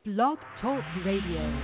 Blog Talk Radio.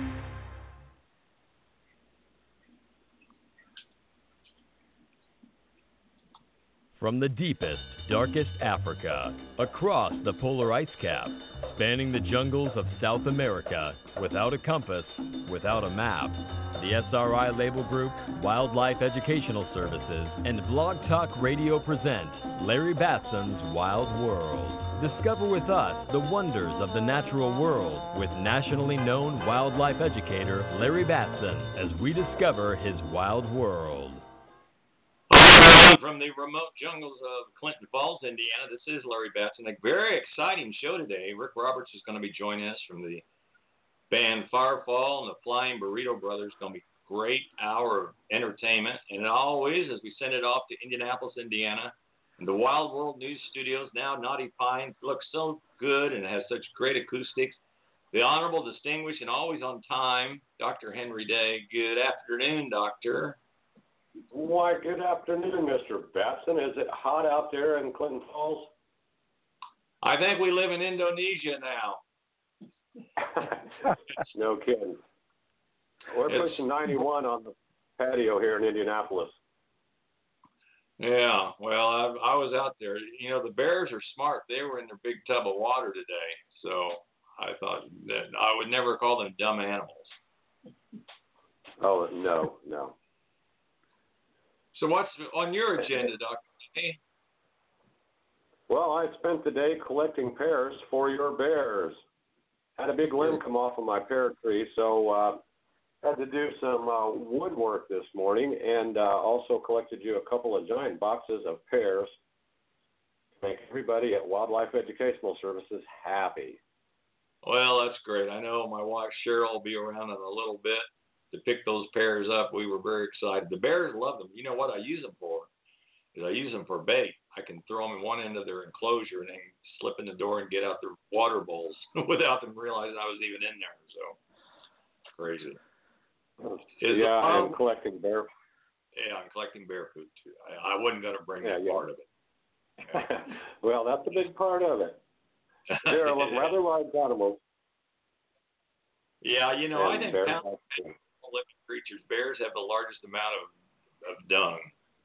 From the deepest, darkest Africa, across the polar ice cap, spanning the jungles of South America, without a compass, without a map, the SRI Label Group, Wildlife Educational Services, and Blog Talk Radio present Larry Batson's Wild World. Discover with us the wonders of the natural world with nationally known wildlife educator Larry Batson as we discover his wild world. From the remote jungles of Clinton Falls, Indiana, this is Larry Batson. A very exciting show today. Rick Roberts is going to be joining us from the band Firefall and the Flying Burrito Brothers. It's going to be a great hour of entertainment. And always, as we send it off to Indianapolis, Indiana, and the Wild World News Studios, now Knotty Pine, looks so good and has such great acoustics. The Honorable, Distinguished, and always on time, Dr. Henry Day. Good afternoon, Doctor. Why, good afternoon, Mr. Batson. Is it hot out there in Clinton Falls? I think we live in Indonesia now. No kidding. We're pushing 91 on the patio here in Indianapolis. Yeah, well, I was out there. You know, the bears are smart. They were in their big tub of water today, so I thought that I would never call them dumb animals. Oh, no. So what's on your agenda, Dr. Well, I spent the day collecting pears for your bears. Had a big limb come off of my pear tree, so had to do some woodwork this morning, and also collected you a couple of giant boxes of pears to make everybody at Wildlife Educational Services happy. Well, that's great. I know my wife Cheryl will be around in a little bit to pick those pears up. We were very excited. The bears love them. You know what I use them for? Is I use them for bait. I can throw them in one end of their enclosure and then slip in the door and get out their water bowls without them realizing I was even in there. So it's crazy. I'm collecting bear. Yeah, I'm collecting bear food too. I wasn't going to bring that part of it. Yeah. Well, that's a big part of it. They're rather large animals. Yeah, you know, and I think living creatures, bears have the largest amount of dung.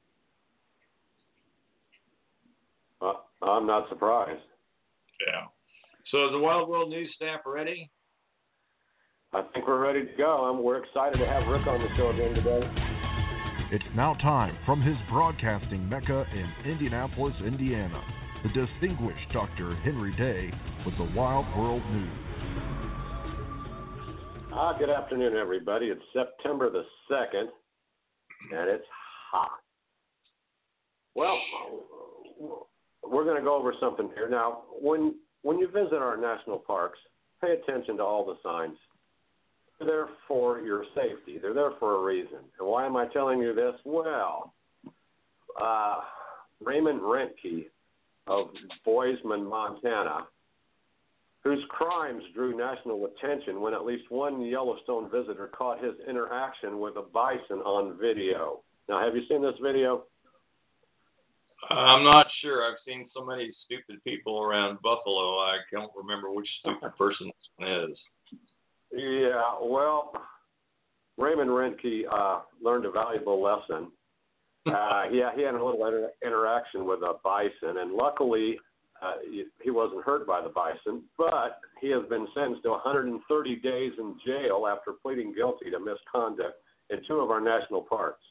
I'm not surprised. Yeah. So is the Wild World News staff ready? I think we're ready to go. We're excited to have Rick on the show again today. It's now time from his broadcasting mecca in Indianapolis, Indiana, the distinguished Dr. Henry Day with the Wild World News. Good afternoon, everybody. It's September the 2nd, and it's hot. Well, we're going to go over something here. Now, when you visit our national parks, pay attention to all the signs. They're there for your safety. They're there for a reason. And why am I telling you this? Well, Raymond Rentke of Bozeman, Montana, whose crimes drew national attention when at least one Yellowstone visitor caught his interaction with a bison on video. Now, have you seen this video? I'm not sure. I've seen so many stupid people around Buffalo, I can't remember which stupid person this one is. Yeah, well, Raymond Rentke learned a valuable lesson. He had a little interaction with a bison, and luckily he wasn't hurt by the bison, but he has been sentenced to 130 days in jail after pleading guilty to misconduct in two of our national parks.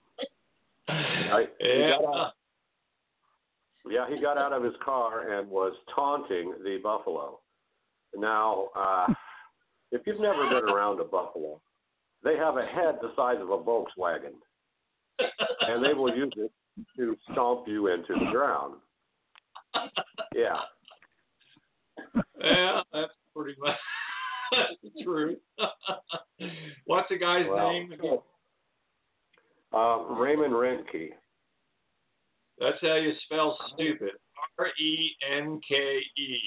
He got out of his car and was taunting the buffalo. Now, if you've never been around a buffalo, they have a head the size of a Volkswagen, and they will use it to stomp you into the ground. Yeah. Yeah, that's pretty much that's true. What's the guy's name again? Raymond Rentke. That's how you spell stupid. Renke.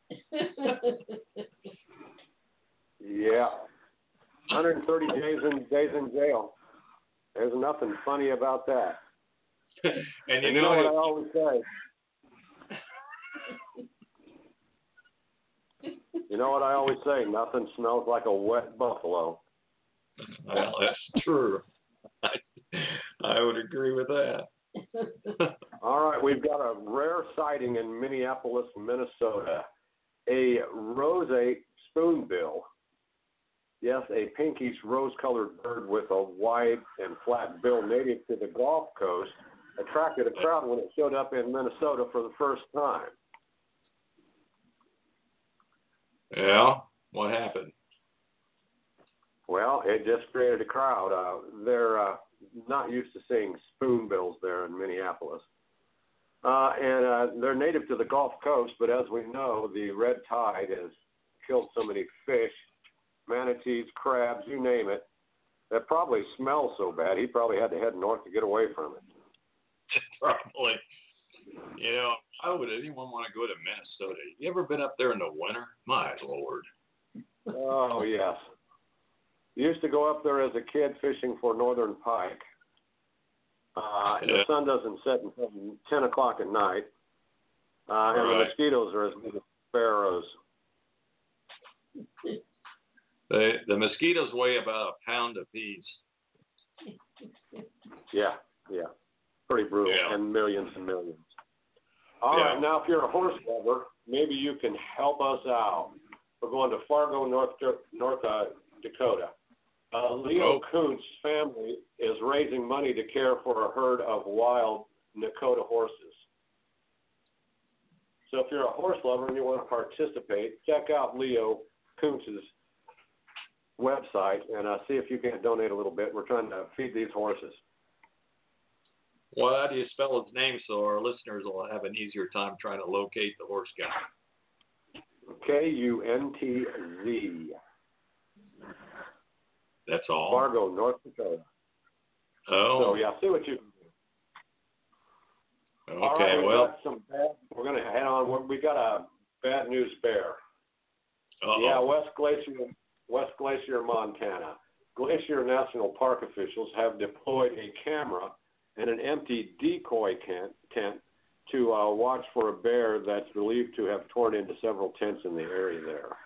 Yeah. 130 days in jail. There's nothing funny about that. And you know what I always say? You know what I always say? Nothing smells like a wet buffalo. Well, that's true. I would agree with that. All right, we've got a rare sighting in Minneapolis, Minnesota. A roseate spoonbill. Yes, a pinkish rose-colored bird with a wide and flat bill native to the Gulf Coast attracted a crowd when it showed up in Minnesota for the first time. Yeah, what happened? Well, it just created a crowd. They're not used to seeing spoonbills there in Minneapolis. And they're native to the Gulf Coast, but as we know, the red tide has killed so many fish, manatees, crabs, you name it. That probably smells so bad, he probably had to head north to get away from it. Probably. You know, why would anyone want to go to Minnesota? You ever been up there in the winter? My Lord. Oh, yes. Used to go up there as a kid fishing for northern pike. The sun doesn't set until 10 o'clock at night. And the mosquitoes are as big as sparrows. The mosquitoes weigh about a pound apiece. Yeah. Pretty brutal. Yeah. And millions. All right, now if you're a horse lover, maybe you can help us out. We're going to Fargo, North Dakota. Leo Kuntz' family is raising money to care for a herd of wild Nakota horses. So if you're a horse lover and you want to participate, check out Leo Kuntz's website and see if you can donate a little bit. We're trying to feed these horses. Well, how do you spell his name so our listeners will have an easier time trying to locate the horse guy? Kuntz. That's all? Fargo, North Dakota. Oh. So, yeah, see what you can do. Okay, all right, well. We're going to head on. We got a bad news bear. Uh-oh. Yeah, West Glacier, Montana. Glacier National Park officials have deployed a camera and an empty decoy tent to watch for a bear that's believed to have torn into several tents in the area there.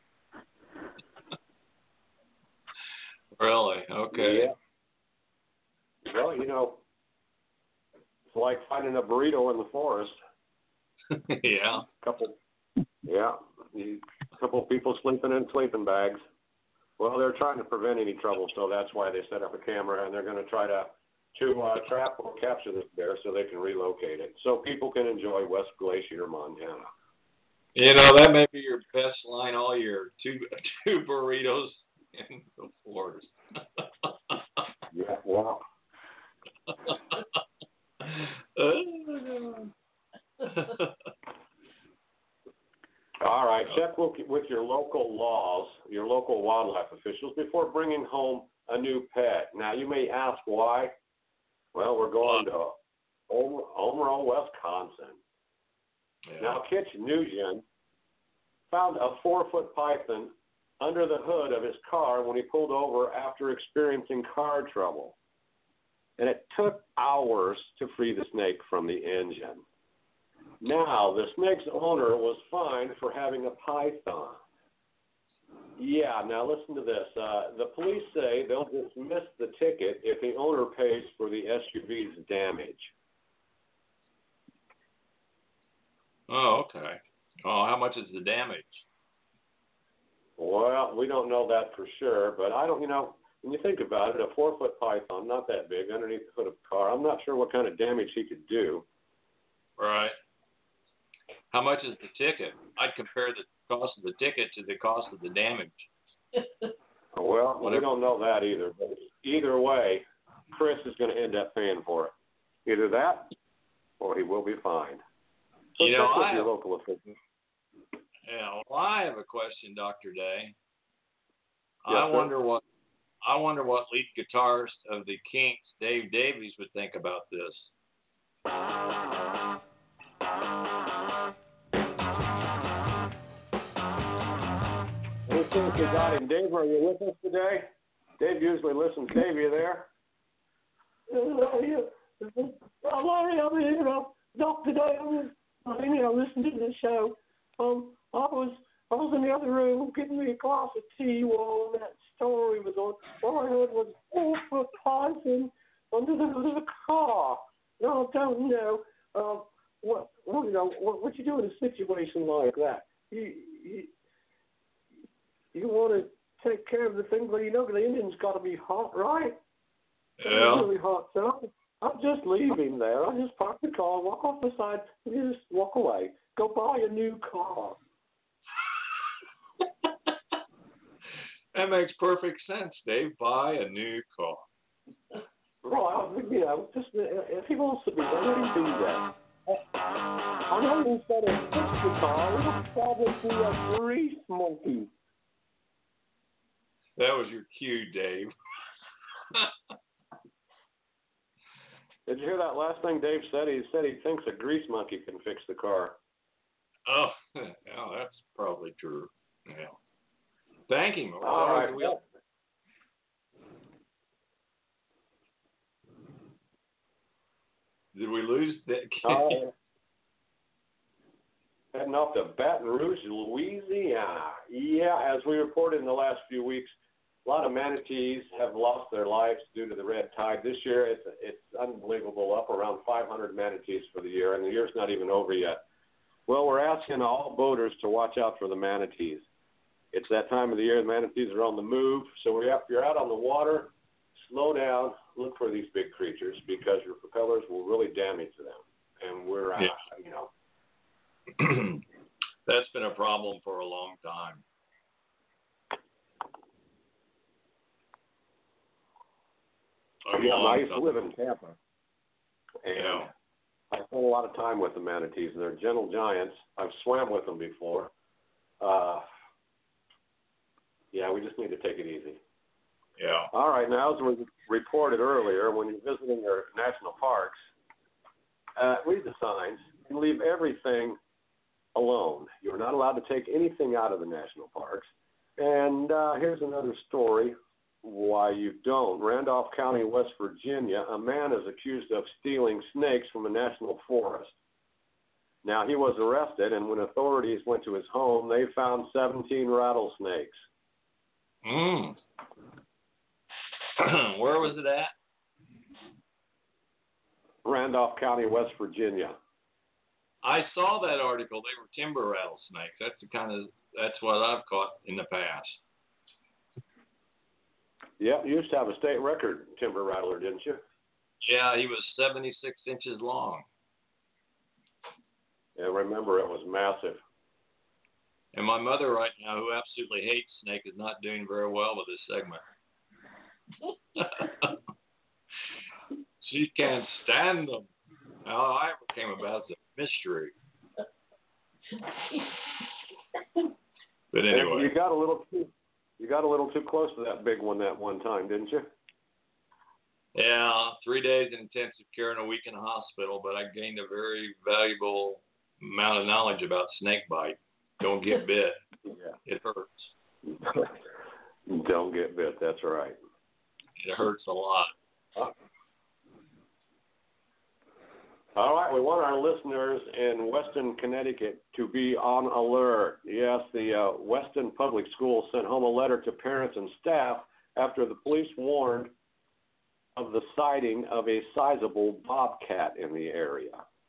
Really? Okay. Yeah. Well, you know, it's like finding a burrito in the forest. Yeah. A couple people sleeping in sleeping bags. Well, they're trying to prevent any trouble, so that's why they set up a camera, and they're going to try to trap or capture this bear so they can relocate it, so people can enjoy West Glacier, Montana. You know, that may be your best line all year. Two burritos in the forest. Yeah, wow. All right, check with your local laws, your local wildlife officials before bringing home a new pet. Now, you may ask why. Well, we're going to Omro, Wisconsin. Yeah. Now, Kitch Nugent found a 4-foot python under the hood of his car when he pulled over after experiencing car trouble. And it took hours to free the snake from the engine. Now, the snake's owner was fined for having a python. Yeah, now listen to this. The police say they'll dismiss the ticket if the owner pays for the SUV's damage. Oh, okay. Oh, how much is the damage? Well, we don't know that for sure, but when you think about it, a 4-foot python, not that big, underneath the hood of a car, I'm not sure what kind of damage he could do. Right. How much is the ticket? I'd compare the cost of the ticket to the cost of the damage. Well, we don't know that either. But either way, Chris is going to end up paying for it. Either that, or he will be fined. So check with your local officials. Yeah, well, I have a question, Dr. Day. Yes, I wonder what lead guitarist of the Kinks, Dave Davies, would think about this. Let's see if we got him. Dave, are you with us today? Dave usually listens. Dave, you there? Larry, I'm here. Dr. Day, I'm listening to the show. I was I was in the other room getting me a glass of tea while that story was on. All I heard was awful poison under the hood of a car. No, I don't know. What you do in a situation like that? You want to take care of the thing, but the engine's got to be hot, right? Yeah. Really hot. So I'm just leaving there. I just park the car, walk off the side, and just walk away. Go buy a new car. That makes perfect sense, Dave. Buy a new car. Right, just if he wants to be there, let him be there. I know instead of fix the car, it'll probably be a grease monkey. That was your cue, Dave. Did you hear that last thing Dave said? He said he thinks a grease monkey can fix the car. Oh, yeah, that's probably true. Yeah. Thank him. All right. Did we lose that? Heading off to Baton Rouge, Louisiana. Yeah, as we reported in the last few weeks, a lot of manatees have lost their lives due to the red tide. This year, it's unbelievable, up around 500 manatees for the year, and the year's not even over yet. Well, we're asking all boaters to watch out for the manatees. It's that time of the year, the manatees are on the move, so if you're out on the water, slow down, look for these big creatures, because your propellers will really damage them. And we're, That's been a problem for a long time. I used to live in Tampa, and I spent a lot of time with the manatees. They're gentle giants. I've swam with them before. We just need to take it easy. Yeah. All right, now, as we reported earlier, when you're visiting our national parks, read the signs and leave everything alone. You're not allowed to take anything out of the national parks. And here's another story why you don't. Randolph County, West Virginia, a man is accused of stealing snakes from a national forest. Now, he was arrested, and when authorities went to his home, they found 17 rattlesnakes. Where was it at? Randolph County, West Virginia. I saw that article. They were timber rattlesnakes. That's what I've caught in the past. Yeah, you used to have a state record timber rattler, didn't you? Yeah, he was 76 inches long. Yeah, remember, it was massive. And my mother right now, who absolutely hates snake, is not doing very well with this segment. She can't stand them. How I came about is a mystery. But anyway, you got a little too close to that big one that one time, didn't you? Yeah, 3 days in intensive care and a week in a hospital, but I gained a very valuable amount of knowledge about snake bite. Don't get bit. Yeah. It hurts. Don't get bit, that's right. It hurts a lot. All right, we want our listeners in Weston, Connecticut to be on alert. Yes, the Weston Public Schools sent home a letter to parents and staff after the police warned of the sighting of a sizable bobcat in the area.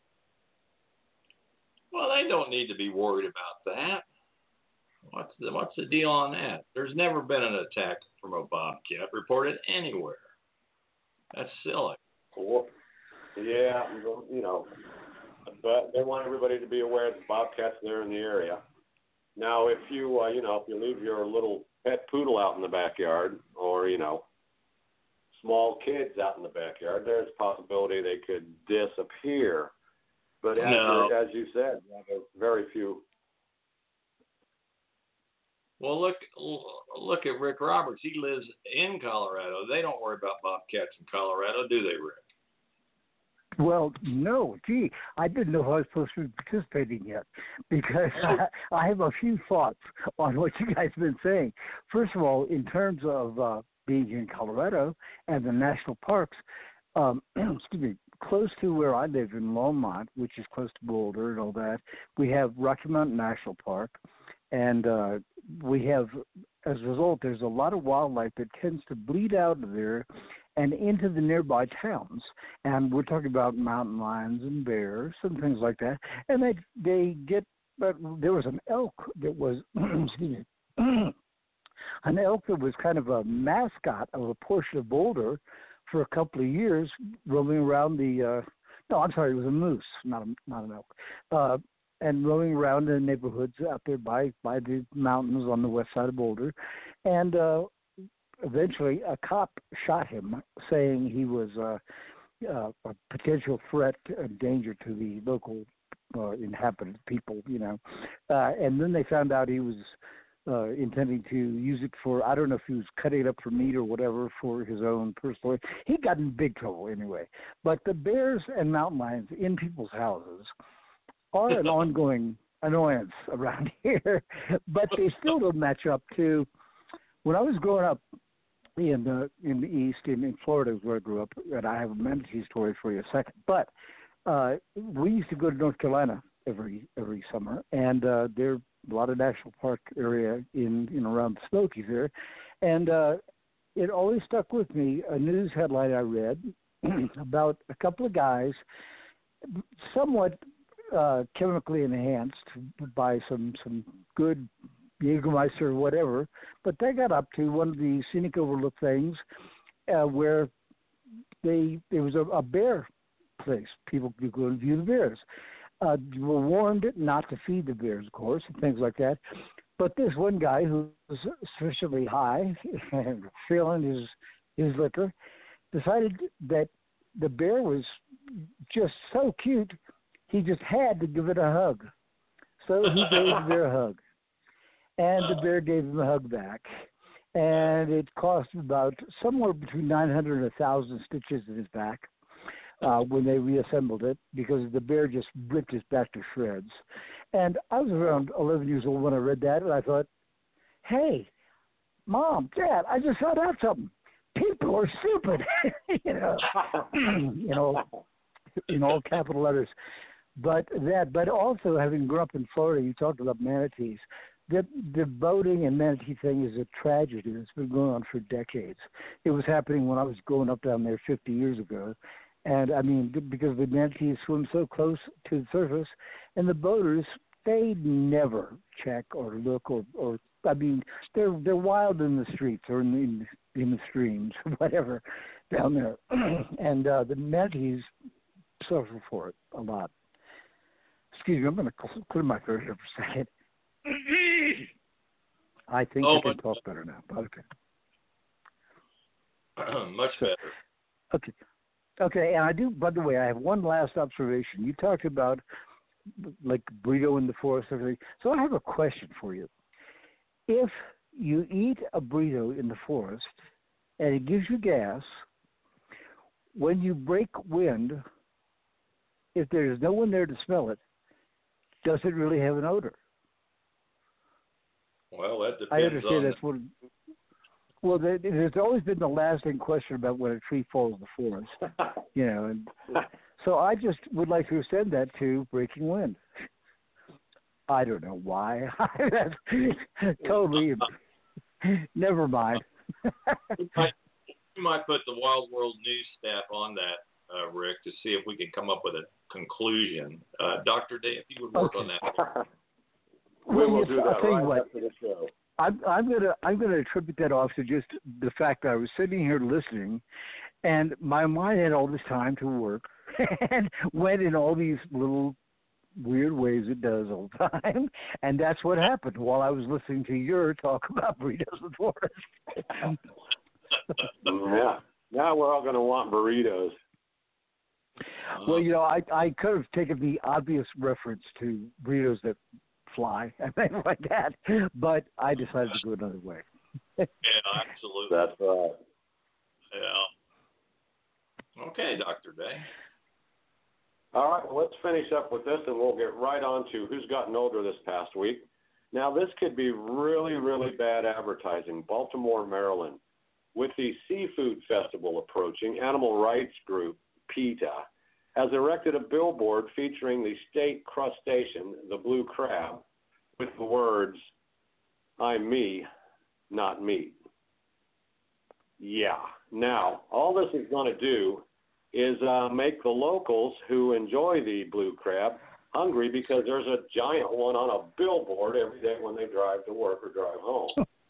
Well, they don't need to be worried about that. What's the deal on that? There's never been an attack from a bobcat reported anywhere. That's silly. Well, yeah, but they want everybody to be aware that bobcats there in the area. Now, if you leave your little pet poodle out in the backyard, or small kids out in the backyard, there's a possibility they could disappear. But as you said, there's very few. Well, look at Rick Roberts. He lives in Colorado. They don't worry about bobcats in Colorado, do they, Rick? Well, no. Gee, I didn't know I was supposed to be participating yet, because I have a few thoughts on what you guys have been saying. First of all, in terms of being in Colorado and the national parks, excuse me, close to where I live in Longmont, which is close to Boulder and all that, we have Rocky Mountain National Park, and we have, as a result, there's a lot of wildlife that tends to bleed out of there and into the nearby towns. And we're talking about mountain lions and bears and things like that. And they get, but there was an elk that was, excuse me, an elk that was kind of a mascot of a portion of Boulder for a couple of years, roaming around the, no, I'm sorry, it was a moose, not an elk, and roaming around in the neighborhoods out there by the mountains on the west side of Boulder. And eventually a cop shot him, saying he was a potential threat and danger to the local inhabited people, you know. And then they found out he was intending to use it for, I don't know if he was cutting it up for meat or whatever for his own personal. He got in big trouble anyway. But the bears and mountain lions in people's houses are an ongoing annoyance around here, but they still don't match up to when I was growing up in the East, in Florida, where I grew up, and I have a manatee story for you in a second. But we used to go to North Carolina every summer, and there are a lot of national park area in around the Smokies there, and it always stuck with me. A news headline I read about a couple of guys, somewhat chemically enhanced by some good Jägermeister or whatever, but they got up to one of the scenic overlook things where there was a bear place. People could go and view the bears. You were warned not to feed the bears, of course, and things like that. But this one guy who was sufficiently high and feeling his liquor decided that the bear was just so cute, he just had to give it a hug. So he gave the bear a hug. And the bear gave him a hug back. And it cost about somewhere between 900 and 1,000 stitches in his back when they reassembled it, because the bear just ripped his back to shreds. And I was around 11 years old when I read that, and I thought, hey, Mom, Dad, I just found out something. People are stupid, in all capital letters. But also having grown up in Florida, you talked about manatees. The boating and manatee thing is a tragedy that's been going on for decades. It was happening when I was growing up down there 50 years ago. And, I mean, because the manatees swim so close to the surface, and the boaters, they never check or look or I mean, they're wild in the streets or in the streams, whatever, down there. And the manatees suffer for it a lot. Excuse me, I'm going to clear my throat here for a second. I think I can talk better now. Okay. Much better. Okay, and I do, by the way, I have one last observation. You talked about, like, burrito in the forest and everything. So I have a question for you. If you eat a burrito in the forest and it gives you gas, when you break wind, if there's no one there to smell it, does it really have an odor? Well, that depends. I understand that's what. Well, there's always been the lasting question about when a tree falls in the forest, And so I just would like to extend that to breaking wind. I don't know why. That's totally. Never mind. You might put the Wild World News staff on that, Rick, to see if we can come up with a conclusion. Dr. Day, if you would work on that. We will do that I'll tell you right what. after the show. I'm gonna attribute that off to just the fact that I was sitting here listening, and my mind had all this time to work and went in all these little weird ways it does all the time, and that's what happened while I was listening to your talk about burritos in the forest. Yeah. Now we're all going to want burritos. Well, I could have taken the obvious reference to burritos that fly and things like that, but I decided to go another way. Yeah, absolutely. That's right. Yeah. Okay, Dr. Day. All right, well, let's finish up with this, and we'll get right on to who's gotten older this past week. Now, this could be really, really bad advertising. Baltimore, Maryland. With the Seafood Festival approaching, animal rights group PETA has erected a billboard featuring the state crustacean, the blue crab, with the words, I'm me, not meat. Yeah. Now, all this is going to do is make the locals who enjoy the blue crab hungry because there's a giant one on a billboard every day when they drive to work or drive home.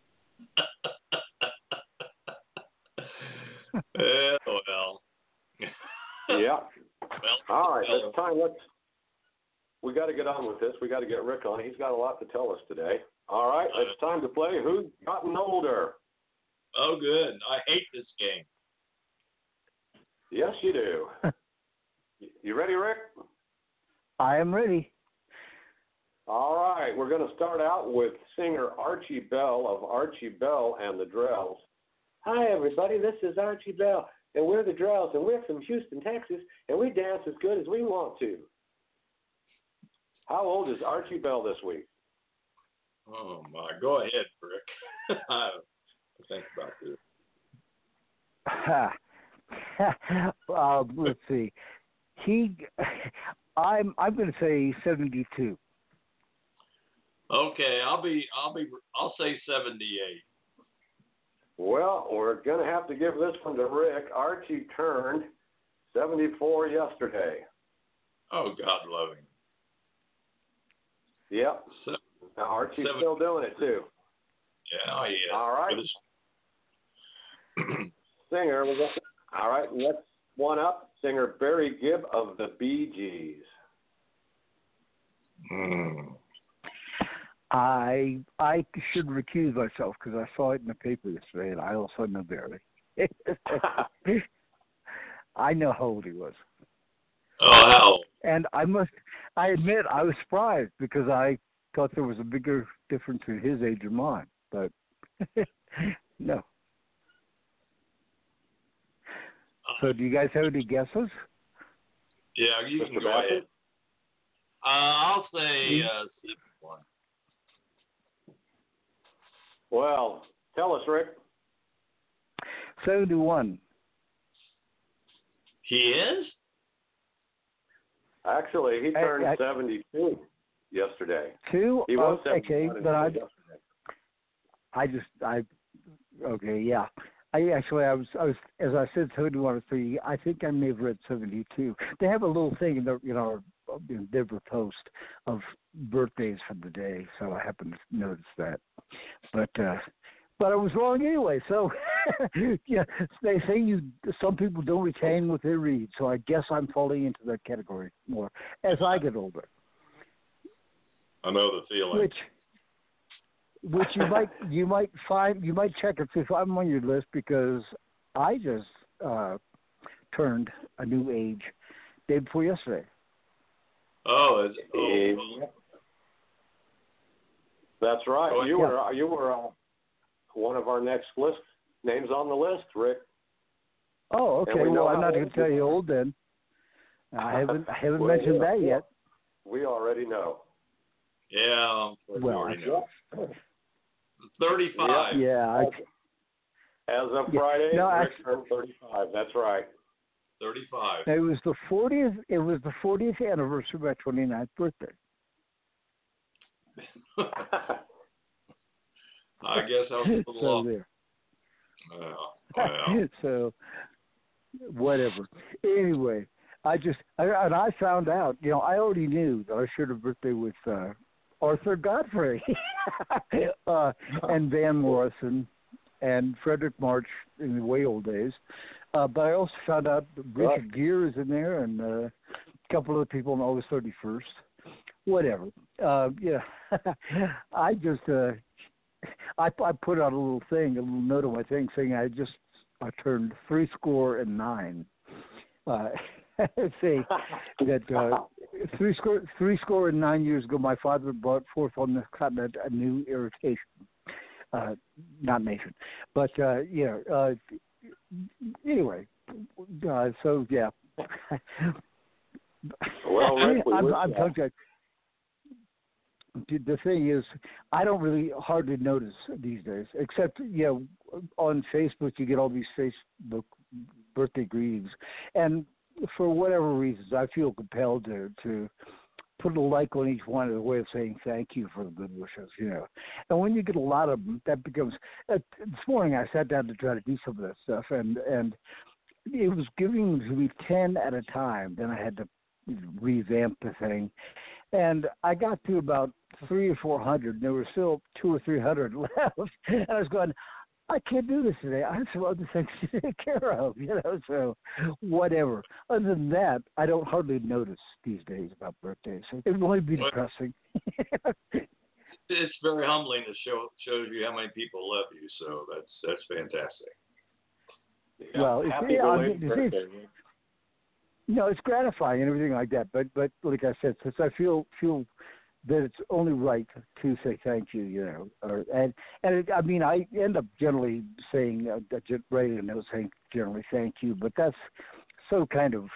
Well. Yeah. Well, all right, it's time. We got to get on with this. We got to get Rick on. He's got a lot to tell us today. All right, it's time to play Who's Gotten Older? Oh, good. I hate this game. Yes, you do. You ready, Rick? I am ready. All right, we're going to start out with singer Archie Bell of Archie Bell and the Drells. Hi, everybody. This is Archie Bell, and we're the Drells, and we're from Houston, Texas, and we dance as good as we want to. How old is Archie Bell this week? Oh, my. Go ahead, Rick. I think about this. Let's see. I'm going to say 72. Okay, I'll say 78. Well, we're going to have to give this one to Rick. Archie turned 74 yesterday. Oh, God love him. Yep. Now, Archie's still doing it, too. Yeah, he is. All right. Singer, all right, next one up, singer Barry Gibb of the Bee Gees. I should recuse myself because I saw it in the paper yesterday, and I also know Barry. I know how old he was. Oh, how old? And I admit I was surprised because I thought there was a bigger difference in his age and mine, but no. So do you guys have any guesses? Yeah, you can go ahead. I'll say 71. Well, tell us, Rick. 71. He is? Actually, he turned 72 yesterday. Two? He was okay, but okay, yeah. I was as I said 71 or 3. I think I may have read 72. They have a little thing in our Denver Post of birthdays for the day, so I happened to notice that. But I was wrong anyway. So yeah, they say some people don't retain what they read. So I guess I'm falling into that category more as I get older. I know the feeling. Which you might check if I'm on your list because I just turned a new age day before yesterday. Oh, that's right. You were one of our next list names on the list, Rick. Oh, okay. Well, I'm not going to tell you old then. I haven't mentioned that yet. We already know. Yeah, we already know. 35. Yeah. As of Friday, Rick turned 35. That's right. 35. It was the 40th. It was the 40th anniversary of my 29th birthday. I guess I was a little off. There. Well. So, whatever. Anyway, I found out. I already knew that I shared a birthday with Arthur Godfrey and Van Morrison and Frederick March in the way old days. But I also found out that Richard Gere is in there and a couple of people on August 31st. Whatever. I just I put out a little note on my thing saying I turned 69. Say that 69 years ago, my father brought forth on the continent a new irritation, not nation, but anyway, so yeah. Well, Rick, I'm telling you. The thing is, I don't really hardly notice these days, except on Facebook you get all these Facebook birthday greetings, and for whatever reasons, I feel compelled to put a like on each one as a way of saying thank you for the good wishes, And when you get a lot of them, that becomes. This morning I sat down to try to do some of that stuff, and it was giving to me 10 at a time. Then I had to revamp the thing, and I got to about 300 or 400. And there were still 200 or 300 left, and I was going, I can't do this today. I have some other things to take care of, so whatever. Other than that, I don't hardly notice these days about birthdays. It would only be depressing. It's very humbling to shows you how many people love you, so that's fantastic. Yeah, well, birthday. It's gratifying and everything like that. But like I said, since I feel that it's only right to say thank you, I end up generally saying, writing a note saying generally thank you, but that's so kind of,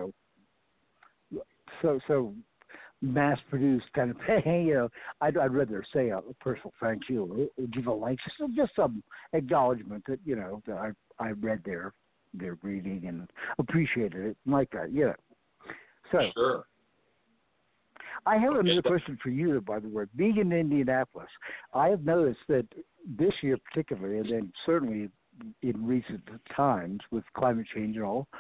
so mass-produced kind of thing, I'd rather say a personal thank you or give a like, just some acknowledgement that, that I read their reading and appreciated it like that, So. Sure. I have another question for you, by the way. Being in Indianapolis, I have noticed that this year particularly, and then certainly in recent times with climate change and all,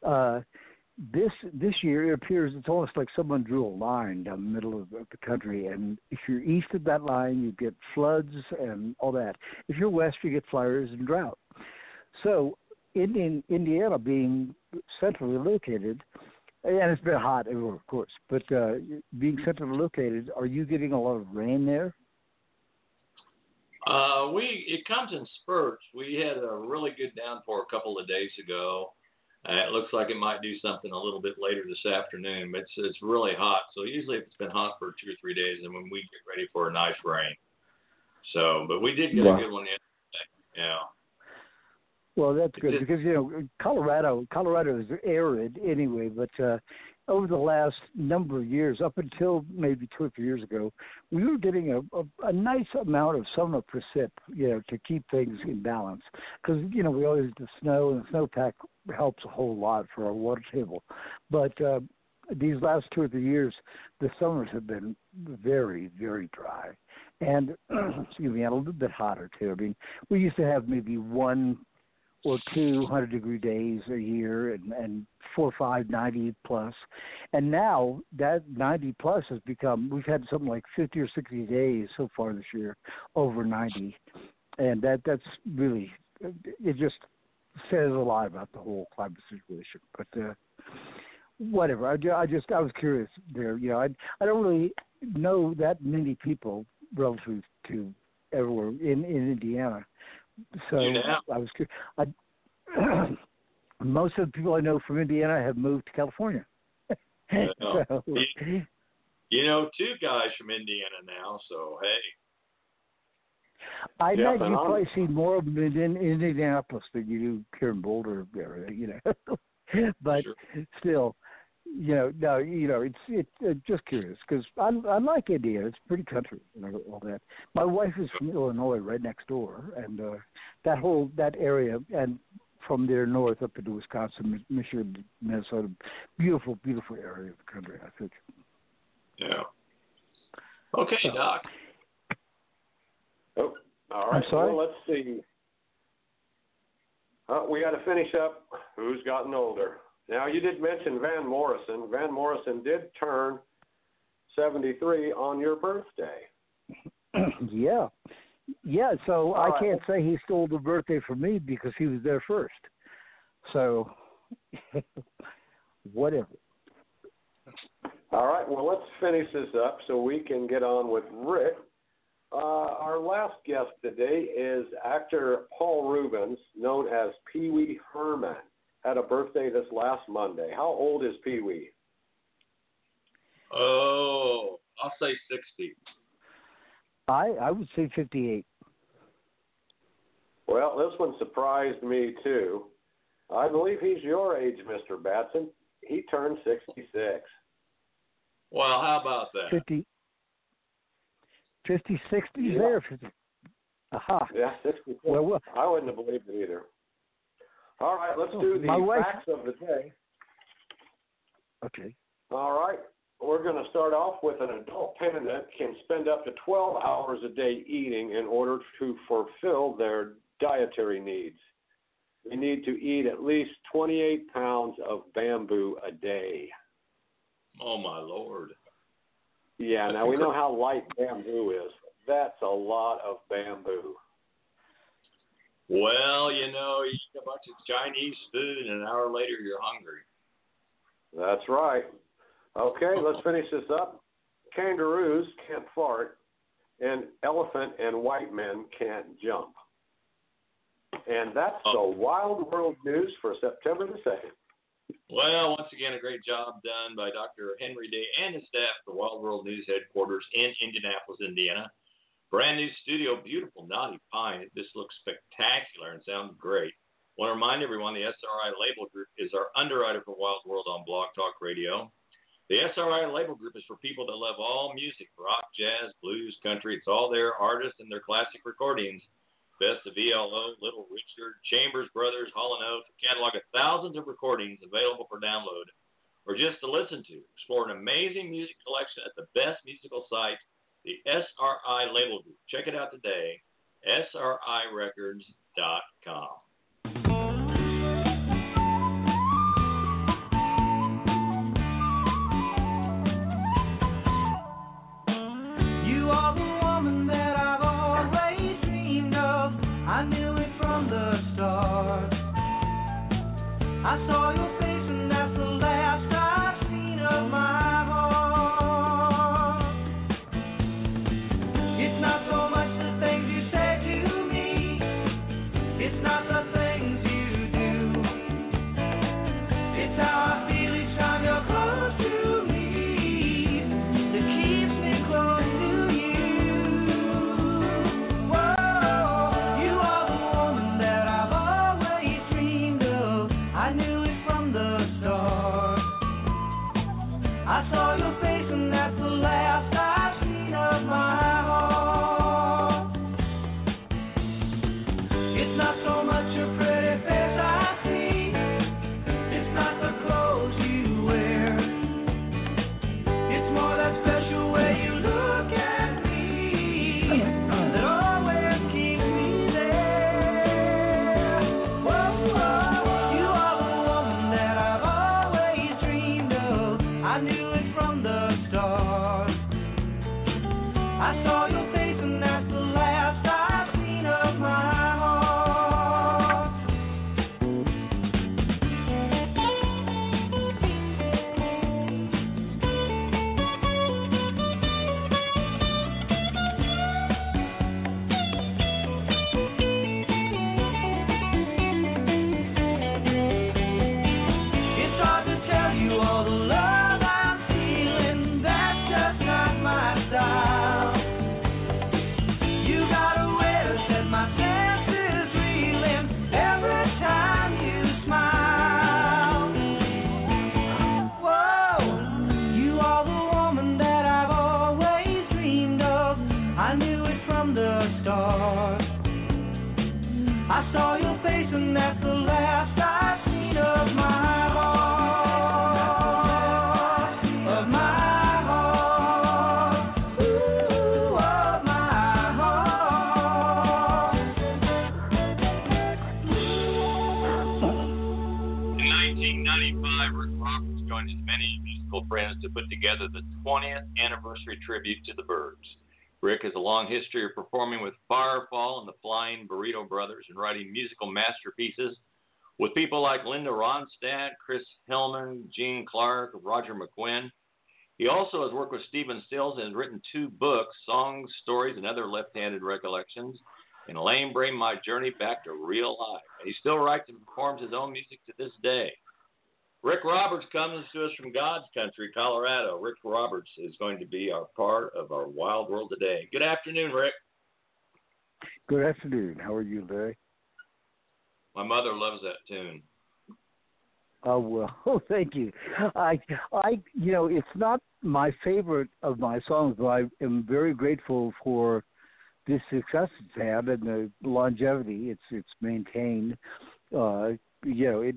this year it appears it's almost like someone drew a line down the middle of the country, and if you're east of that line, you get floods and all that. If you're west, you get fires and drought. So Indiana being centrally located, and it's been hot everywhere, of course, but being centrally located, are you getting a lot of rain there? It comes in spurts. We had a really good downpour a couple of days ago. It looks like it might do something a little bit later this afternoon, but it's really hot. So usually if it's been hot for 2 or 3 days, and when we get ready for a nice rain. So, but we did get a good one yesterday. Yeah. Well, that's good because, Colorado is arid anyway, but over the last number of years, up until maybe 2 or 3 years ago, we were getting a nice amount of summer precip, to keep things in balance. Because, we always get the snow, and the snowpack helps a whole lot for our water table. But these last 2 or 3 years, the summers have been very, very dry. And, and a little bit hotter, too. I mean, we used to have maybe 1 or 2 100-degree days a year and 4 or 5 90 plus. And now that 90 plus has become, we've had something like 50 or 60 days so far this year over 90. And that's really, it just says a lot about the whole climate situation. But whatever, I was curious there. I don't really know that many people relative to everywhere in Indiana. So I was curious. Most of the people I know from Indiana have moved to California. So, you know 2 guys from Indiana now, so hey. I know you probably see more of them in Indianapolis than you do here in Boulder area, But still, it's just curious because I like Indiana. It's pretty country and all that. My wife is from Illinois, right next door, and that area, and from there north up into Wisconsin, Michigan, Minnesota, beautiful, beautiful area of the country, I think. Yeah. Okay, so, Doc. Oh, all right. I'm sorry? Well, let's see. We got to finish up. Who's gotten older? Now, you did mention Van Morrison. Van Morrison did turn 73 on your birthday. Yeah. Yeah, so I can't say he stole the birthday from me because he was there first. So, whatever. All right, well, let's finish this up so we can get on with Rick. Our last guest today is actor Paul Reubens, known as Pee Wee Herman. Had a birthday this last Monday. How old is Pee Wee? Oh, I'll say 60. I would say 58. Well, this one surprised me, too. I believe he's your age, Mr. Batson. He turned 66. Well, how about that? 50, 60 yeah. there. 50. Aha. Yeah, 66. Well, I wouldn't have believed it either. All right, let's do the facts of the day. Okay. All right. we're going to start off with an adult panda can spend up to 12 hours a day eating in order to fulfill their dietary needs. We need to eat at least 28 pounds of bamboo a day. Oh, my Lord. Yeah, now we know how light bamboo is. That's a lot of bamboo. Well, you know, you eat a bunch of Chinese food, and an hour later you're hungry. That's right. Okay, let's finish this up. Kangaroos can't fart, and elephant and white men can't jump. And that's the Wild World News for September the 2nd. Well, once again, a great job done by Dr. Henry Day and his staff at the Wild World News headquarters in Indianapolis, Indiana. Brand new studio, beautiful knotty pine. This looks spectacular and sounds great. I want to remind everyone the SRI Label Group is our underwriter for Wild World on Blog Talk Radio. The SRI Label Group is for people that love all music, rock, jazz, blues, country. It's all their artists and their classic recordings. Best of ELO, Little Richard, Chambers Brothers, Hall & Oates, a catalog of thousands of recordings available for download or just to listen to. Explore an amazing music collection at the best musical site, the SRI Label Group. Check it out today, srirecords.com. You are the woman that I've always dreamed of. I knew it from the start. I saw your face and that's the last I've seen of my heart. It's not so much the things you say to me, it's not the things you do, it's how I feel each time you're close to me that keeps me close to you. Whoa, you are the woman that I've always dreamed of. I knew it from the start. I saw your face and that's the last I've seen of my heart. It's not so much your pretty face I see, it's not the clothes you wear, it's more that special way you look at me that always keeps me there. Whoa, whoa, you are the woman that I've always dreamed of. I knew it from the start. I saw your face and that's the last I've seen of my heart. It's hard to tell you all the love I'm feeling, that's just not my style. You got a way to set my senses reeling every time you smile. Whoa, you are the woman that I've always dreamed of. I knew it from the start. I saw your face and that's the last I've seen of my heart, of my heart, ooh, of my heart. In 1995, Rick Roberts joined his many musical friends to put together the 20th anniversary tribute to the Byrds. Rick has a long history of performing with Firefall and the Flying Burrito Brothers and writing musical masterpieces with people like Linda Ronstadt, Chris Hillman, Gene Clark, Roger McGuinn. He also has worked with Stephen Stills and has written 2 books, Songs, Stories, and Other Left-Handed Recollections, and Lame Brain, My Journey Back to Real Life. And he still writes and performs his own music to this day. Rick Roberts comes to us from God's country, Colorado. Rick Roberts is going to be our part of our Wild World today. Good afternoon, Rick. Good afternoon. How are you today? My mother loves that tune. Oh, well, thank you. It's not my favorite of my songs, but I am very grateful for the success it's had and the longevity it's maintained.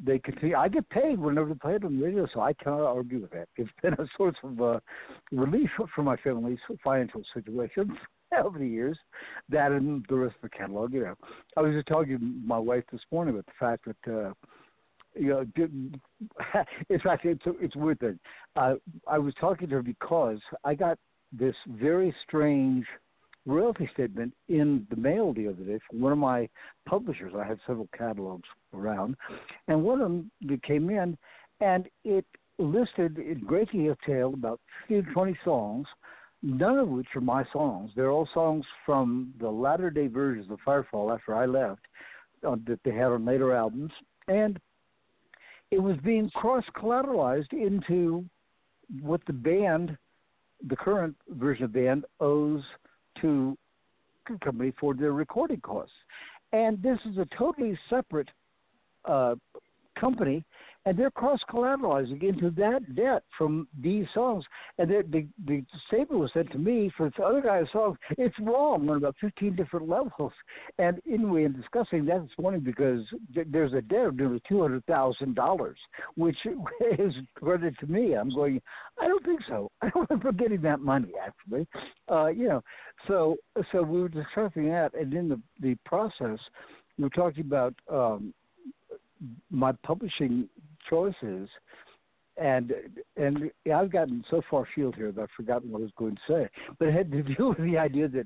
they continue. I get paid whenever they play it on the radio, so I cannot argue with that. It's been a source of relief for my family's financial situations over the years. That and the rest of the catalog. You know, I was just talking to my wife this morning about the fact that. You know, in fact, it's a weird thing. I was talking to her because I got this very strange royalty statement in the mail the other day from one of my publishers. I had several catalogs around, and one of them that came in, and it listed in great detail about 15 to 20 songs, none of which are my songs. They're all songs from the latter-day versions of Firefall after I left that they had on later albums, and it was being cross-collateralized into what the band, the current version of the band, owes to the company for their recording costs. And this is a totally separate company, and they're cross-collateralizing into that debt from these songs. And the statement was sent to me for the other guy's songs. It's wrong on about 15 different levels. And anyway, in discussing that this morning, because there's a debt of nearly $200,000, which is credited to me. I'm going, I don't think so. I don't remember getting that money, actually. You know, so we were discussing that, and in the process, we were talking about my publishing choices, and I've gotten so far afield here that I've forgotten what I was going to say, but it had to do with the idea that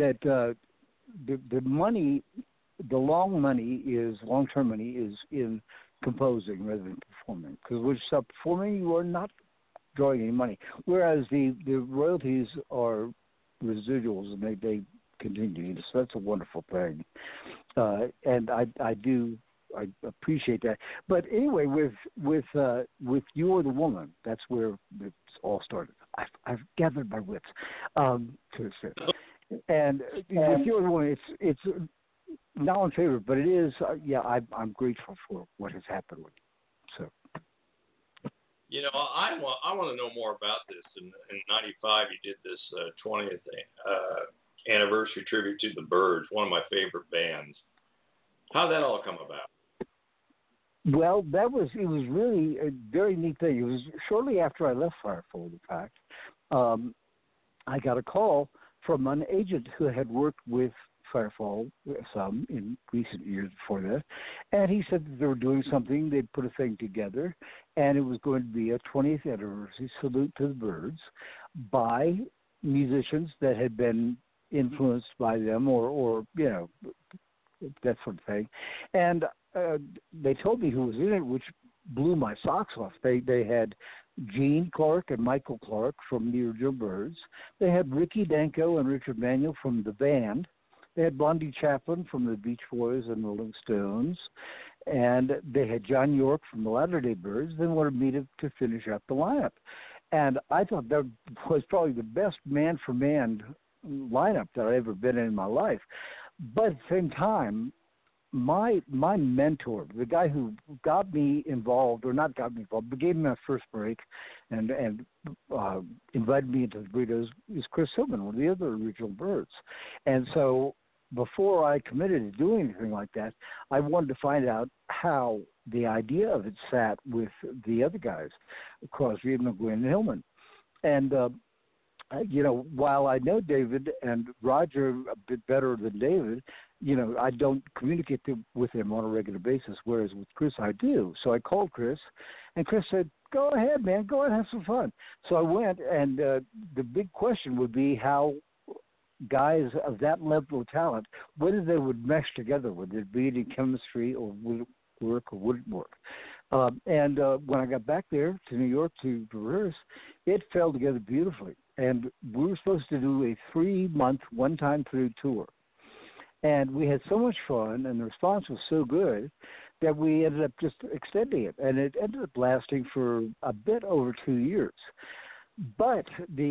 the money, the long-term money is in composing rather than performing, because when you stop performing, you are not drawing any money, whereas the royalties are residuals and they continue, so that's a wonderful thing, and I appreciate that. But anyway, with You Are the Woman, that's where it's all started. I've gathered my wits to say. And with You Are the Woman, it's not in favor, but it is. I'm grateful for what has happened with you. So. You know, I want to know more about this. In '95, you did this 20th anniversary tribute to the Byrds, one of my favorite bands. How'd that all come about? Well, it was really a very neat thing. It was shortly after I left Firefall, in fact. I got a call from an agent who had worked with Firefall some in recent years before that, and he said that they were doing something. They'd put a thing together, and it was going to be a 20th anniversary salute to the Byrds by musicians that had been influenced by them or you know, that sort of thing. And they told me who was in it, which blew my socks off. They had Gene Clark and Michael Clark from the original Byrds. They had Ricky Danko and Richard Manuel from the band. They had Blondie Chaplin from the Beach Boys and Rolling Stones. And they had John York from the latter-day Byrds. They wanted me to finish up the lineup. And I thought that was probably the best man-for-man lineup that I've ever been in my life. But at the same time, my mentor, the guy who got me involved, or not got me involved, but gave me my first break and invited me into the Burritos, is Chris Hillman, one of the other original Byrds. And so before I committed to doing anything like that, I wanted to find out how the idea of it sat with the other guys, Crosby and McGuinn and Hillman. And you know, while I know David and Roger a bit better than David, you know, I don't communicate with him on a regular basis, whereas with Chris I do. So I called Chris, and Chris said, go ahead, man, go ahead and have some fun. So I went, and the big question would be how guys of that level of talent, whether they would mesh together, would it be any chemistry, or would it work or wouldn't work. And when I got back there to New York to rehearse, it fell together beautifully. And we were supposed to do a 3-month, one-time-through tour. And we had so much fun, and the response was so good that we ended up just extending it. And it ended up lasting for a bit over 2 years. But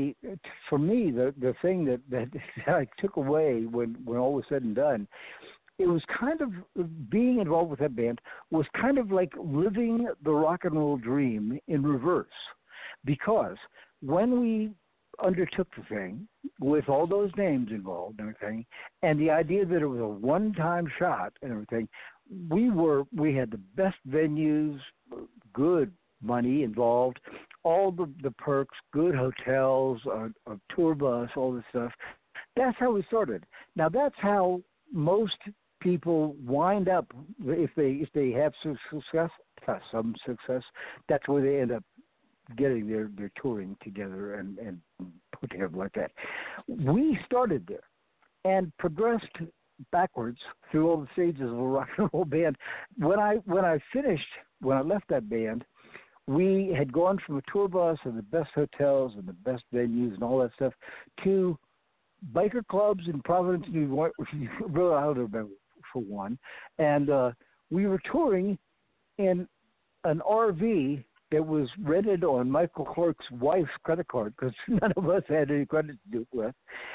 for me, the thing that I took away when all was said and done, it was kind of being involved with that band was kind of like living the rock and roll dream in reverse. Because when we undertook the thing with all those names involved and everything, and the idea that it was a one-time shot and everything, we had the best venues, good money involved, all the perks, good hotels, a tour bus, all this stuff. That's how we started. Now that's how most people wind up if they have some success. That's where they end up getting their touring together and put together like that. We started there and progressed backwards through all the stages of a rock and roll band. When I left that band, we had gone from a tour bus and the best hotels and the best venues and all that stuff to biker clubs in Providence, New York, Rhode Island, for one. And we were touring in an RV that was rented on Michael Clark's wife's credit card because none of us had any credit to do it with,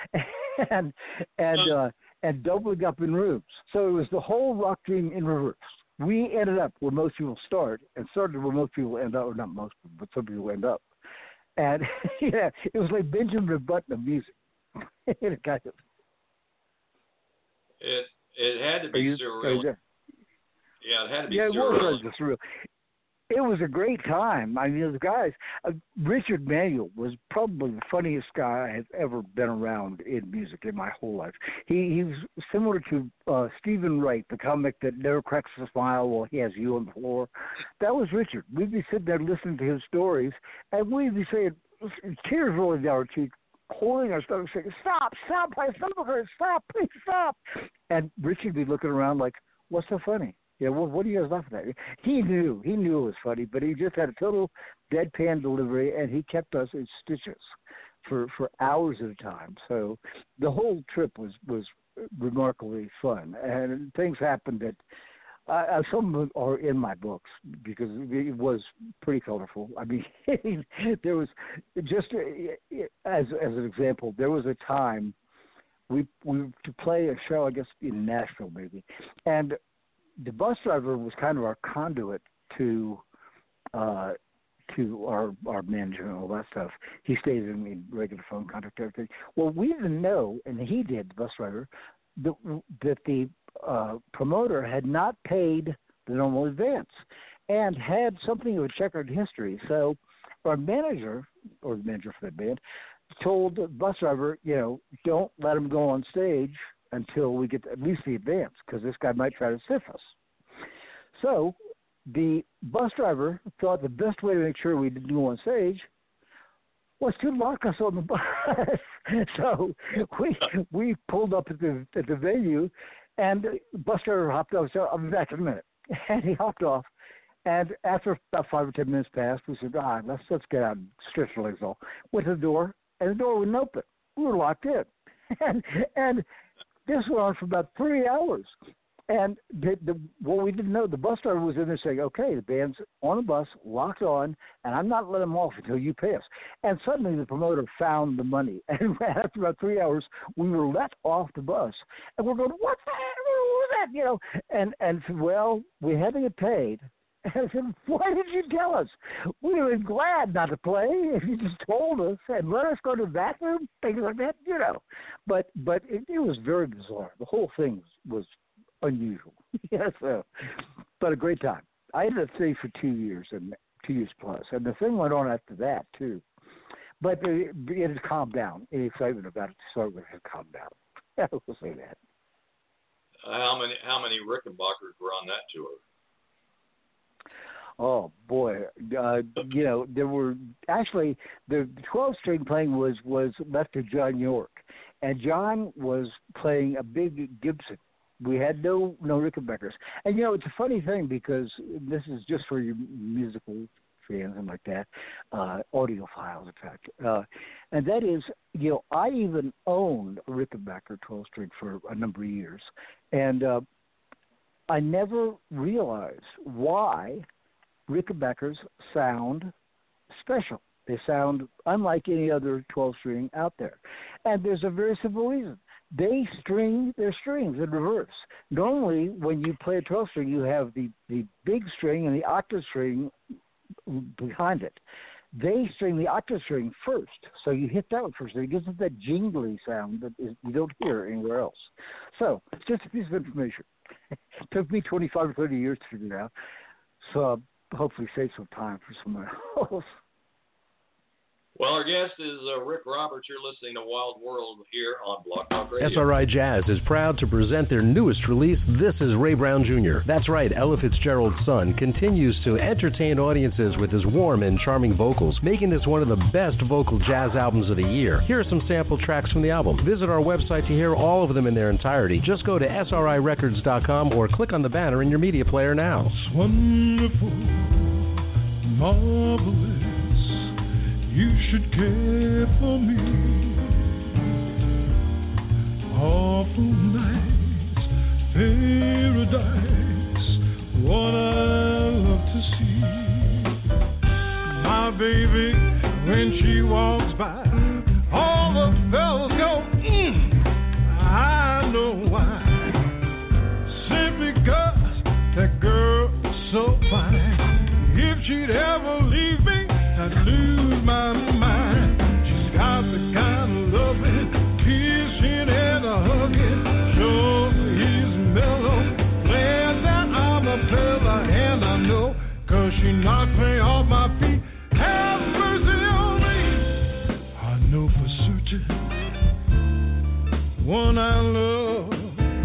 and doubling up in rooms. So it was the whole rock dream in reverse. We ended up where most people start, and started where most people end up, or not most people, but some people end up. And yeah, it was like Benjamin Button of music. Kind of. It had to be surreal. Yeah, it had to be surreal. It was surreal. It was a great time. I mean, the guys, Richard Manuel was probably the funniest guy I have ever been around in music in my whole life. He was similar to Stephen Wright, the comic that never cracks a smile while he has you on the floor. That was Richard. We'd be sitting there listening to his stories, and we'd be saying, tears rolling down our cheeks, holding our stomach, saying, "Stop, my stomach hurts, stop, please stop." And Richard would be looking around like, "What's so funny? Yeah, well, what do you guys laugh at?" He knew it was funny, but he just had a total deadpan delivery, and he kept us in stitches for hours at a time. So the whole trip was remarkably fun, and things happened that some of them are in my books because it was pretty colorful. I mean, there was just as an example, there was a time we to play a show, I guess in Nashville maybe, and the bus driver was kind of our conduit to our manager and all that stuff. He stayed in regular phone contact, everything. Well, we didn't know, and he did, the bus driver, that the promoter had not paid the normal advance and had something of a checkered history. So our manager, or the manager for that band, told the bus driver, don't let him go on stage until we get at least the advance, because this guy might try to stiff us. So the bus driver thought the best way to make sure we didn't go on stage was to lock us on the bus. So we pulled up at the venue, and the bus driver hopped off. So I'll be back in a minute. And he hopped off. And after about 5 or 10 minutes passed, we said, let's get out and stretch our legs all. Went to the door, and the door wouldn't open. We were locked in. And this went on for about 3 hours. And what we didn't know, the bus driver was in there saying, okay, the band's on the bus, locked on, and I'm not letting them off until you pay us. And suddenly the promoter found the money. And after about 3 hours, we were let off the bus. And we're going, what the heck? What was that? And said, well, we had to get paid. And I said, why did you tell us? We would have been glad not to play if you just told us and let us go to the bathroom, things like that, But it was very bizarre. The whole thing was unusual. Yes, but a great time. I ended up staying for 2 years, and 2 years plus. And the thing went on after that, too. But it had calmed down. The excitement about it to start with had calmed down. I will say that. How many Rickenbackers were on that tour? Oh boy, there were actually the 12-string playing was left to John York, and John was playing a big Gibson. We had no Rickenbackers, and it's a funny thing because this is just for your musical fans and like that, audiophiles in fact, and that is I even owned a Rickenbacker 12-string for a number of years, and I never realized why Rickenbackers sound special. They sound unlike any other 12-string out there. And there's a very simple reason. They string their strings in reverse. Normally, when you play a 12-string, you have the big string and the octave string behind it. They string the octave string first, so you hit that one first. It gives it that jingly sound that you don't hear anywhere else. So, just a piece of information. Took me 25 or 30 years to figure it out. So I'll hopefully save some time for someone else. Well, our guest is Rick Roberts. You're listening to Wild World here on Blog Talk Radio. SRI Jazz is proud to present their newest release, This is Ray Brown Jr. That's right, Ella Fitzgerald's son continues to entertain audiences with his warm and charming vocals, making this one of the best vocal jazz albums of the year. Here are some sample tracks from the album. Visit our website to hear all of them in their entirety. Just go to srirecords.com or click on the banner in your media player now. It's wonderful, marvelous. You should care for me. Awful nights, paradise, what I love to see. My baby, when she walks by, all the fellas go, I know why. Simply because that girl's so fine. If she'd ever leave me, I'd lose my mind. She's got the kind of loving, kissing and a hugging. Sure is mellow, glad that I'm a fella, and I know, 'cause she knocked me off my feet. Have mercy on me. I know for certain, one I love.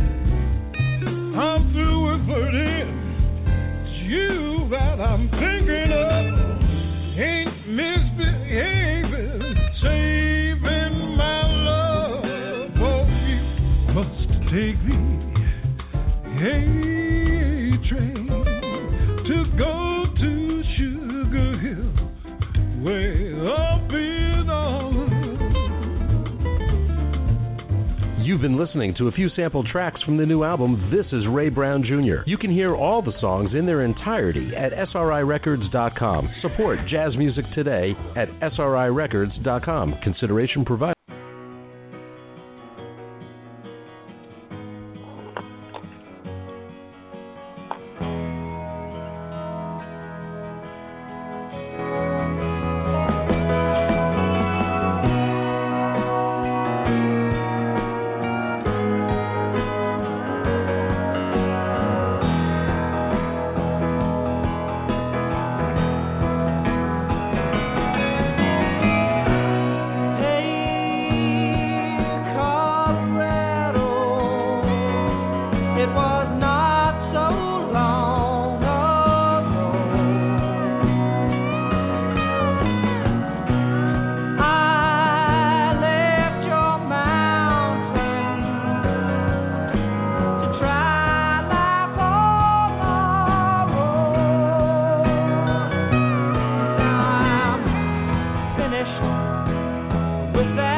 I'm through with flirting. It's you that I'm thinking of. Ain't misbehaving, saving my love. Oh, you must take the A train to go to Sugar Hill, way up in Harlem. You've been listening to a few sample tracks from the new album, This is Ray Brown Jr. You can hear all the songs in their entirety at srirecords.com. Support jazz music today at srirecords.com. Consideration provided.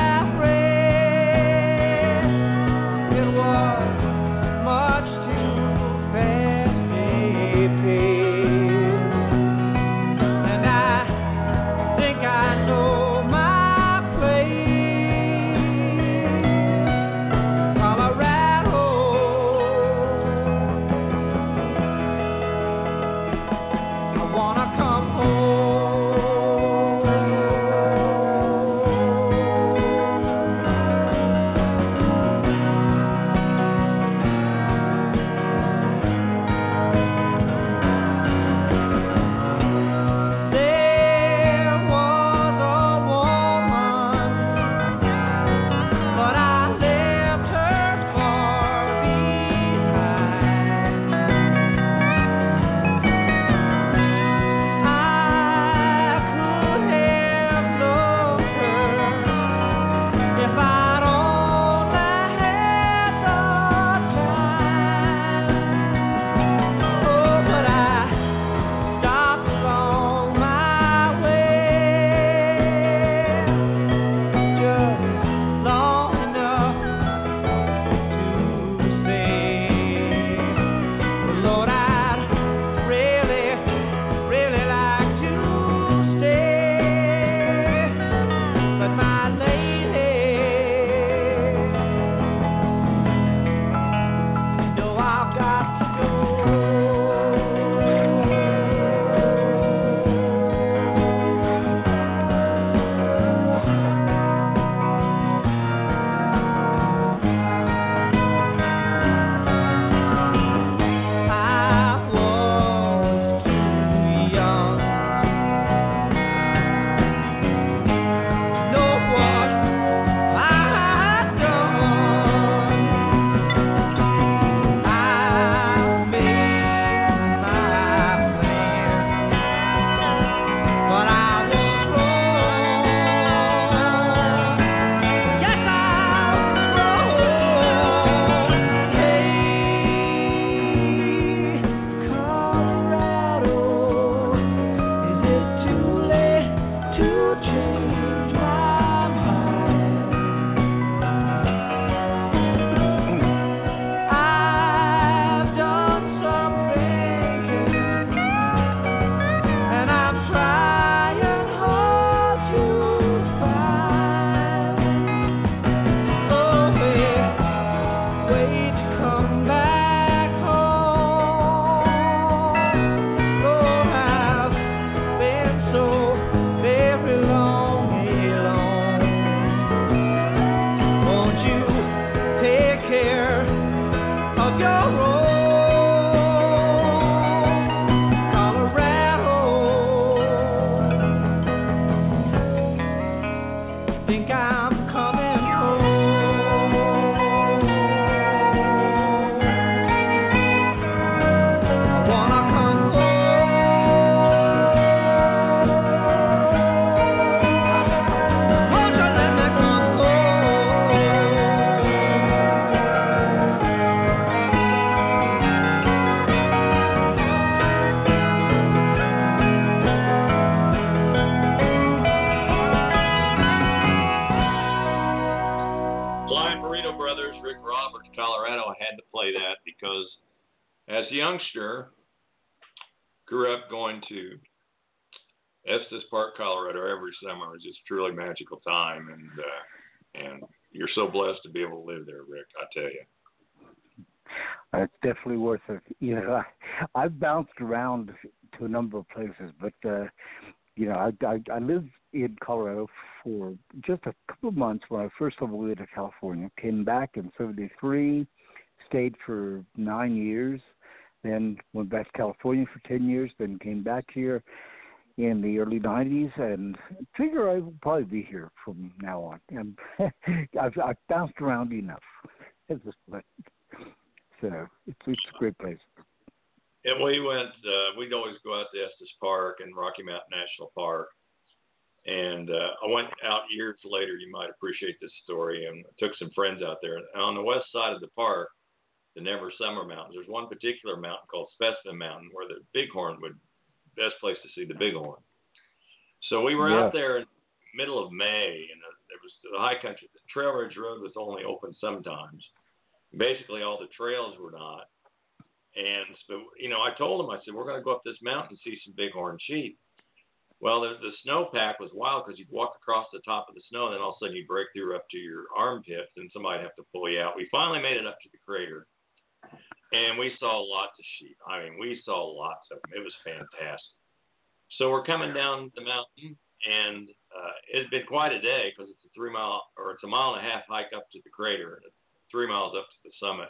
Much too as a youngster, grew up going to Estes Park, Colorado every summer. It's just truly magical time, and you're so blessed to be able to live there, Rick. I tell you. It's definitely worth it. You know, I've bounced around to a number of places, but you know, I lived in Colorado for just a couple of months when I first moved to California. Came back in '73, stayed for 9 years, then went back to California for 10 years, then came back here in the early '90s, and figure I will probably be here from now on. And I've bounced around enough at this point. So it's a great place. And we went, we'd always go out to Estes Park and Rocky Mountain National Park. And I went out years later, you might appreciate this story, and took some friends out there. And on the west side of the park, the Never Summer Mountains, there's one particular mountain called Specimen Mountain where the bighorn would, best place to see the bighorn. So we were out there in the middle of May, and it was the high country. The Trail Ridge Road was only open sometimes. Basically, all the trails were not. And so, you know, I told them, I said, we're going to go up this mountain and see some bighorn sheep. Well, the snowpack was wild because you'd walk across the top of the snow, and then all of a sudden you break through up to your armpits, and somebody'd have to pull you out. We finally made it up to the crater, and we saw lots of sheep. I mean, we saw lots of them. It was fantastic. So we're coming down the mountain, and it's been quite a day because it's a 3-mile or it's a 1.5 mile hike up to the crater, and 3 miles up to the summit.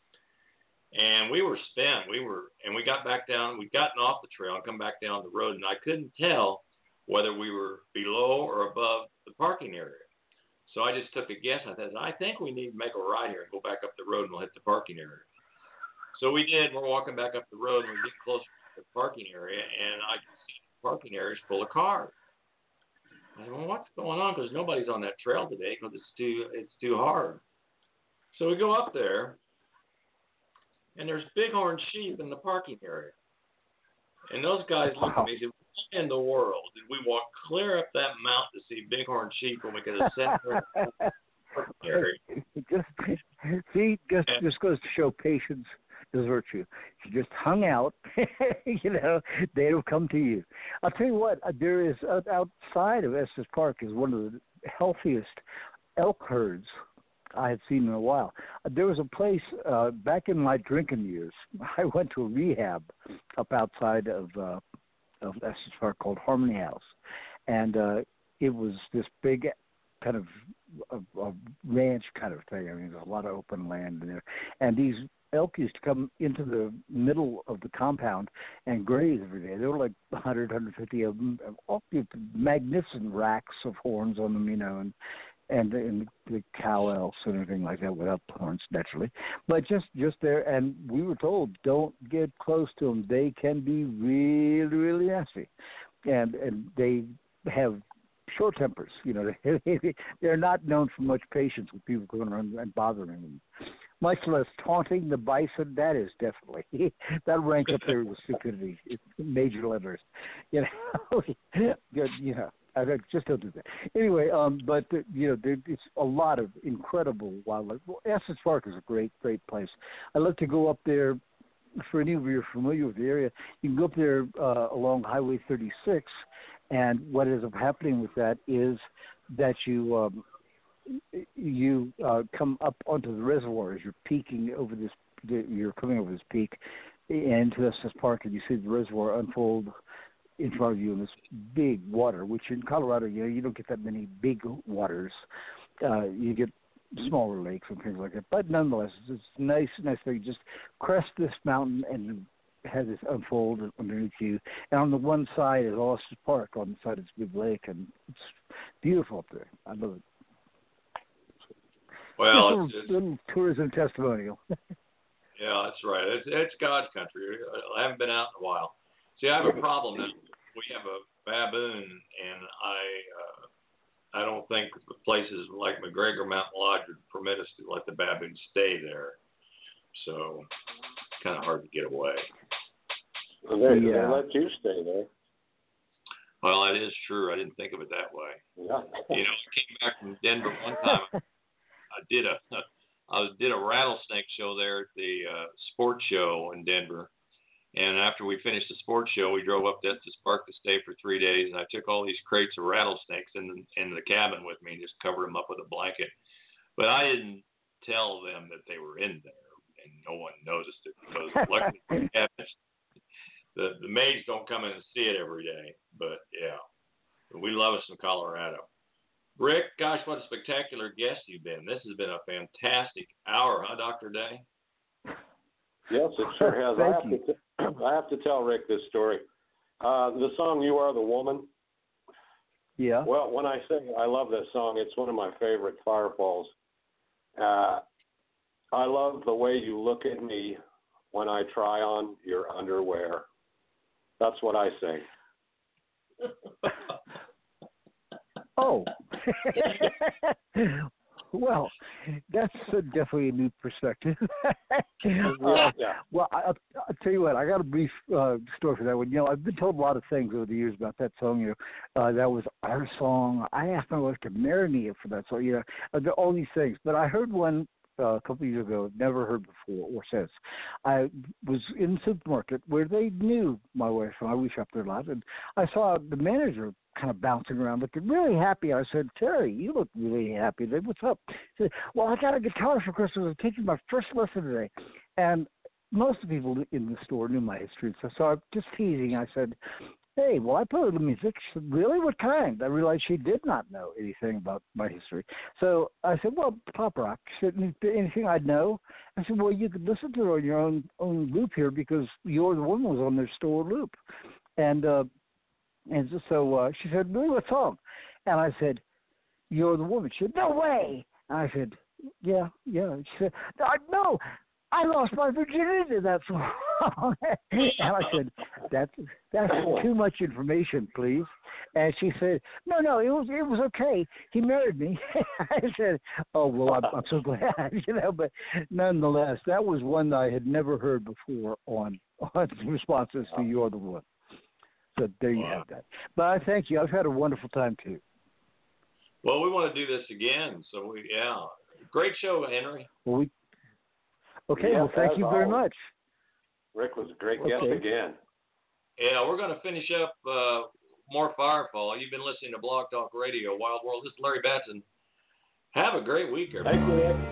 And we were spent. We got back down. We'd gotten off the trail and come back down the road, and I couldn't tell whether we were below or above the parking area. So I just took a guess. I said, I think we need to make a right here and go back up the road and we'll hit the parking area. So we did. We're walking back up the road, and we get closer to the parking area, and I can see the parking area is full of cars. I said, well, what's going on? Because nobody's on that trail today because it's too hard. So we go up there, and there's bighorn sheep in the parking area. And those guys look at me and say, what in the world did we walk clear up that mountain to see bighorn sheep when we could have sat there in the parking area? Just goes to show patience is virtue. If you just hung out, you know, they'd have come to you. I'll tell you what, there is outside of Estes Park is one of the healthiest elk herds I had seen in a while. There was a place back in my drinking years. I went to a rehab up outside of Estes Park called Harmony House, and it was this big kind of a ranch kind of thing. I mean, there's a lot of open land in there, and these elk used to come into the middle of the compound and graze every day. There were like 100, 150 of them, all magnificent racks of horns on them, you know, and the cow elks and everything like that without horns, naturally. But just there, and we were told, don't get close to them. They can be really, really nasty. And they have short tempers. You know, they're not known for much patience with people going around and bothering them. Much less taunting the bison. That is definitely, that rank up there with stupidity. It's major letters. You know, you know. I just don't do that. Anyway, but, you know, there's a lot of incredible wildlife. Well, Estes Park is a great, great place. I love to go up there. For any of you who are familiar with the area, you can go up there along Highway 36, and what ends up happening with that is that you come up onto the reservoir as you're peaking over this. You're coming over this peak into Estes Park, and you see the reservoir unfold in front of you in this big water, which in Colorado, you know, you don't get that many big waters. You get smaller lakes and things like that. But nonetheless, it's nice thing. You just crest this mountain and you have this unfold underneath you. And on the one side is Estes Park. On the side is Big Lake, and it's beautiful up there. I love it. Well, it's a little tourism testimonial. Yeah, that's right. It's God's country. I haven't been out in a while. See, I have a problem. We have a baboon, and I don't think places like McGregor Mountain Lodge would permit us to let the baboon stay there. So it's kind of hard to get away. Well, they let you stay there. Well, that is true. I didn't think of it that way. Yeah. You know, I came back from Denver one time. I did I did a rattlesnake show there at the sports show in Denver. And after we finished the sports show, we drove up to Estes Park to stay for 3 days. And I took all these crates of rattlesnakes in the cabin with me and just covered them up with a blanket. But I didn't tell them that they were in there, and no one noticed it because luckily the maids don't come in and see it every day. But yeah, we love us in Colorado. Rick, gosh, what a spectacular guest you've been. This has been a fantastic hour, huh, Dr. Day? Yes, it sure has. I have to tell Rick this story. The song "You Are the Woman." Yeah. Well, when I say I love that song, it's one of my favorite Firefalls. I love the way you look at me when I try on your underwear. That's what I say. Oh. Well, that's definitely a new perspective. Well, I'll tell you what, I got a brief story for that one. You know, I've been told a lot of things over the years about that song. You know, that was our song. I asked my wife to marry me for that song. You know, all these things. But I heard one a couple of years ago, never heard before or since. I was in the supermarket where they knew my wife, and we shopped there a lot, and I saw the manager kind of bouncing around, looking really happy. I said, "Terry, you look really happy. What's up?" He said, "Well, I got a guitar for Christmas. I'm taking my first lesson today." And most of the people in the store knew my history, so I'm just teasing. I said, "Hey, well, I play the music." She said, "Really? What kind?" I realized she did not know anything about my history. So I said, "Well, pop rock." She said, "Anything I'd know?" I said, "Well, you could listen to it on your own loop here because You're the Woman was on their store loop." And so she said, "Really, what song?" And I said, "You're the Woman." She said, "No way." And I said, Yeah. She said, "No, I lost my virginity to that song." And I said, that's too much information, please. And she said, no, it was okay. He married me. I said, "Oh, well, I'm so glad," you know. But nonetheless, that was one that I had never heard before on responses to You're the Woman. So there you have that. But I thank you. I've had a wonderful time too. Well, we want to do this again. So great show, Henry. Well, well, thank you very much. Rick was a great guest again. Yeah, we're going to finish up more Firefall. You've been listening to Blog Talk Radio, Wild World. This is Larry Batson. Have a great week, everybody. Thank you, Rick.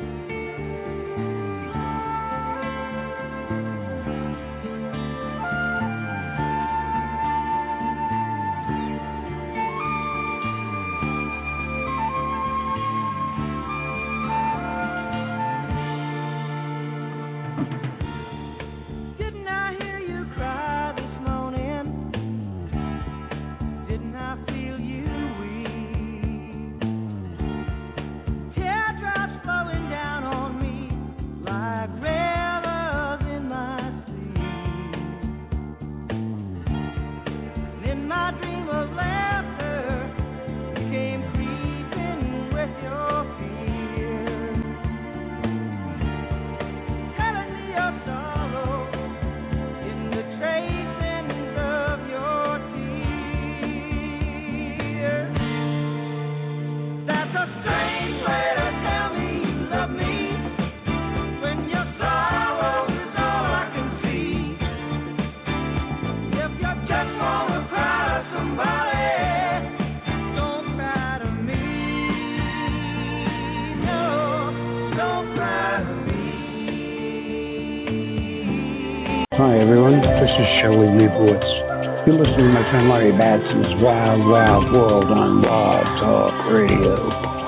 Hi everyone, this is Shelley Leibowitz. You're listening to my friend Larry Batson's Wild Wild World on Blog Talk Radio.